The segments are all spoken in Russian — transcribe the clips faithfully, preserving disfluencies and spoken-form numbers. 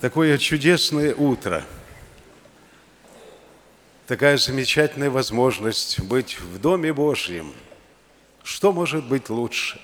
Такое чудесное утро, такая замечательная возможность быть в Доме Божьем. Что может быть лучше?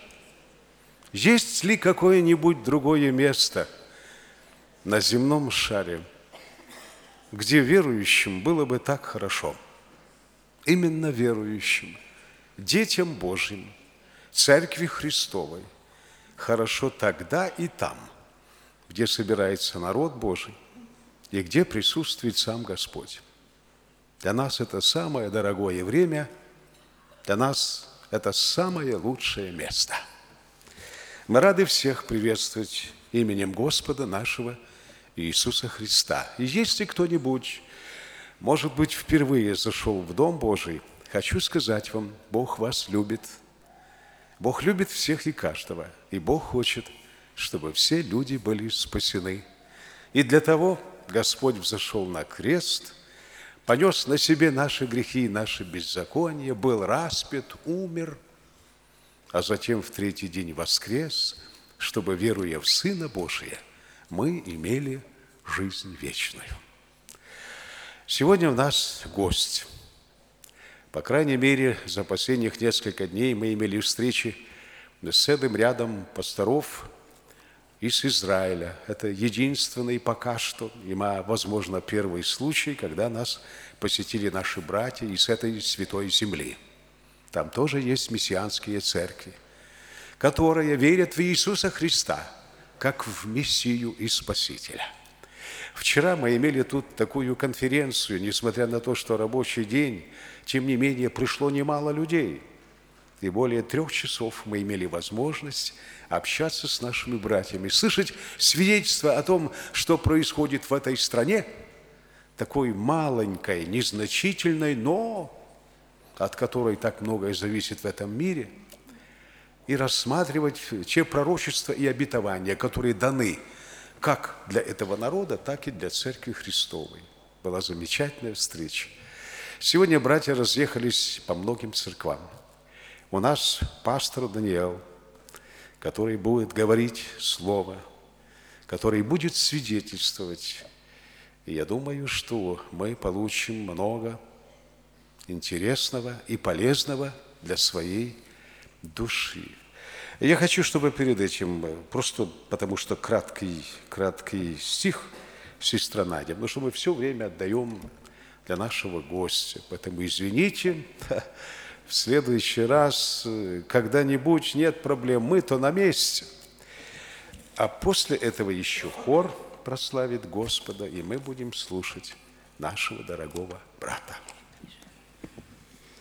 Есть ли какое-нибудь другое место на земном шаре, где верующим было бы так хорошо? Именно верующим, детям Божьим, Церкви Христовой хорошо тогда и там, где собирается народ Божий и где присутствует сам Господь. Для нас это самое дорогое время, для нас это самое лучшее место. Мы рады всех приветствовать именем Господа нашего Иисуса Христа. И если кто-нибудь, может быть, впервые зашел в Дом Божий, хочу сказать вам, Бог вас любит. Бог любит всех и каждого, и Бог хочет, чтобы все люди были спасены. И для того Господь взошел на крест, понес на себе наши грехи и наши беззакония, был распят, умер, а затем в третий день воскрес, чтобы, веруя в Сына Божия, мы имели жизнь вечную. Сегодня у нас гость. По крайней мере, за последних несколько дней мы имели встречи с целым рядом пасторов из Израиля. Это единственный пока что, и, возможно, первый случай, когда нас посетили наши братья из этой святой земли. Там тоже есть мессианские церкви, которые верят в Иисуса Христа, как в Мессию и Спасителя. Вчера мы имели тут такую конференцию, несмотря на то, что рабочий день, тем не менее, пришло немало людей. И более трех часов мы имели возможность общаться с нашими братьями, слышать свидетельства о том, что происходит в этой стране, такой маленькой, незначительной, но от которой так многое зависит в этом мире, и рассматривать те пророчества и обетования, которые даны как для этого народа, так и для Церкви Христовой. Была замечательная встреча. Сегодня братья разъехались по многим церквам. У нас пастор Даниил, который будет говорить слово, который будет свидетельствовать. И я думаю, что мы получим много интересного и полезного для своей души. Я хочу, чтобы перед этим, просто потому что краткий, краткий стих, сестра Надя, но что мы все время отдаем для нашего гостя. Поэтому извините, в следующий раз, когда-нибудь, нет проблем, мы-то на месте. А после этого еще хор прославит Господа, и мы будем слушать нашего дорогого брата.